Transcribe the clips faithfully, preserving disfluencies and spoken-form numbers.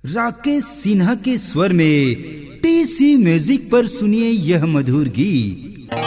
राकेश सिन्हा के स्वर में टीसी म्यूजिक पर सुनिए यह मधुर गीत।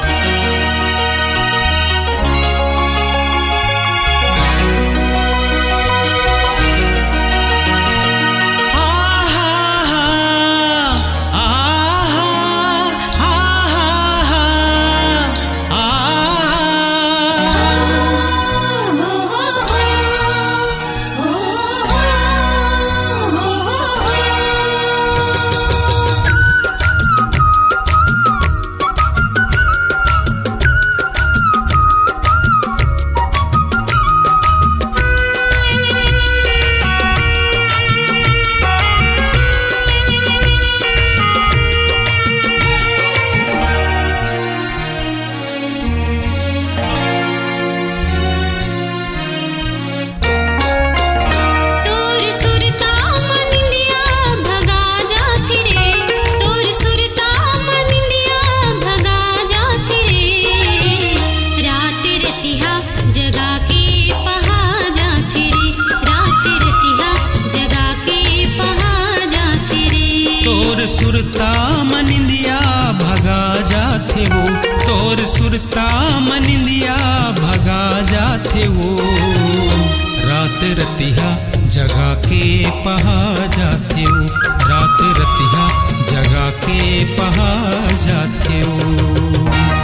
सुरता मनिंदिया भगा जाते वो तोर सुरता मनिंदिया भगा जाते वो रात रतिहा जगा के पहा जाते वो रात रतिहा जगा के पहा जाते वो।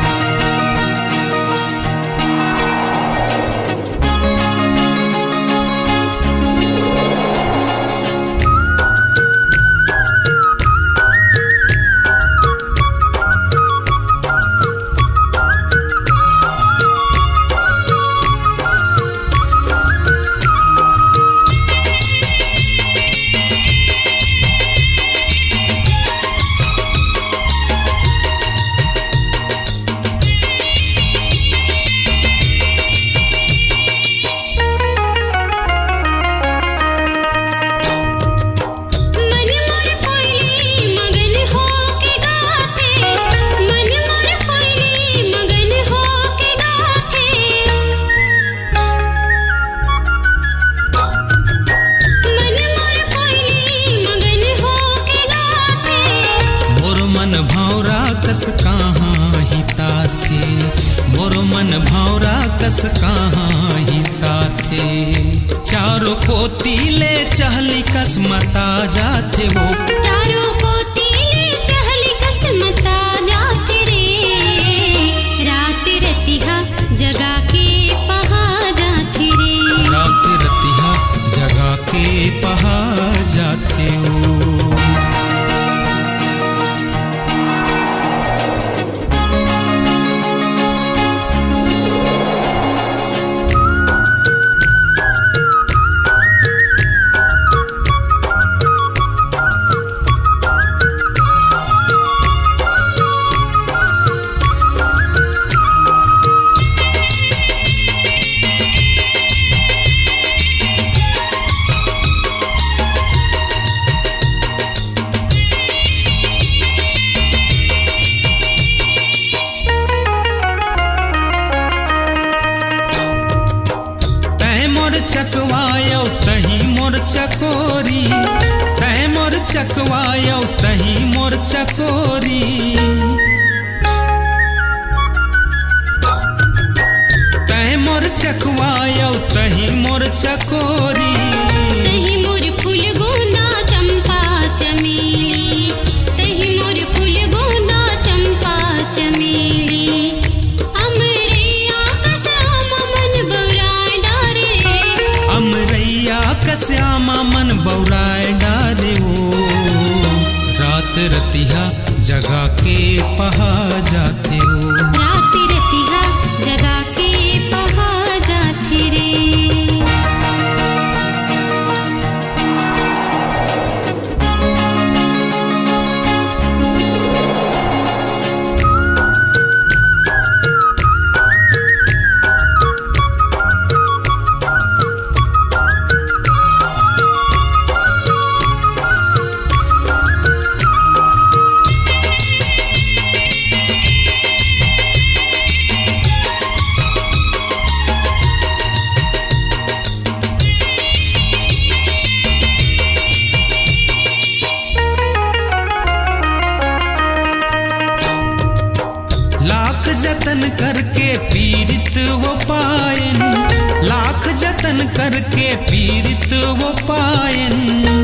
कस कहाँ हिता थे मोर मन भौरा कस कहाँ हिता थे चारों पोतीले चहली कसमता जाते वो चारों पोतीले चहली कसमता जाते रे रात रतिहा जगा के पहा जाते रे रात रतिहा जगा के पहा जाते वो। चकवायो तही मोर चकोरी तह मोर चकवायो तही मोर चकोरी तह मोर चकवायो तही मोर चकोरी तही मोर फूल गोंदा चंपा चमेली तही मोर फूल गोंदा चंपा चमेली श्यामा मन बौराए डारे वो रात रतिहा जगा के पहा जाते वो रात रतिहा जगा के पहा जाते रे। जतन करके पीरित वो पायन, लाख जतन करके पीरित वो पायन।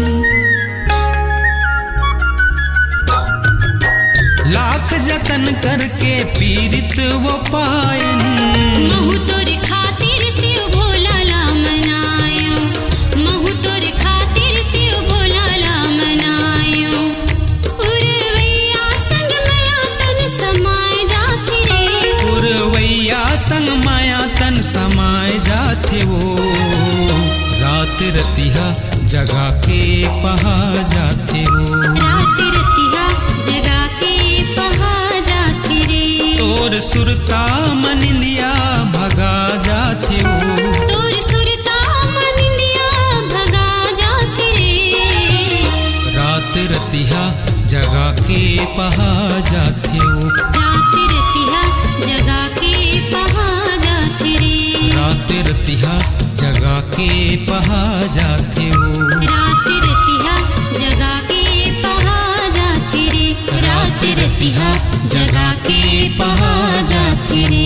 लाख जतन करके पीरित वो पायन। महु तोर खातिर शिव भोला ला मनायो, महु तोर खातिर शिव भोला ला मनायो। पुरवैया संग माया तन समाए जाते रे, पुरवैया संग माया तन समाए जाते वो। रात रतिहा जगा के पहा जाते वो, रात रतिहा जगा के पहा जाते रे। तोर सुरता मनिंदिया भगा जाते वो, तोर सुरता मनिंदिया भगा जाते रे। रात रतिहा जगा के पहा जाते वो, रात रतिहा जगा के पहा जाते रे। रात रतिहा जगा के पहा जाते वो, रात रतिहा जगा के पहा जाते रे। रात रतिहा जगा के पहा जाते रे।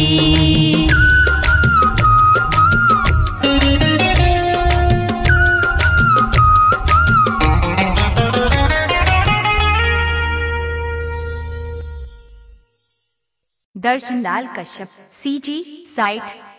दर्शन लाल कश्यप, सी जी साइट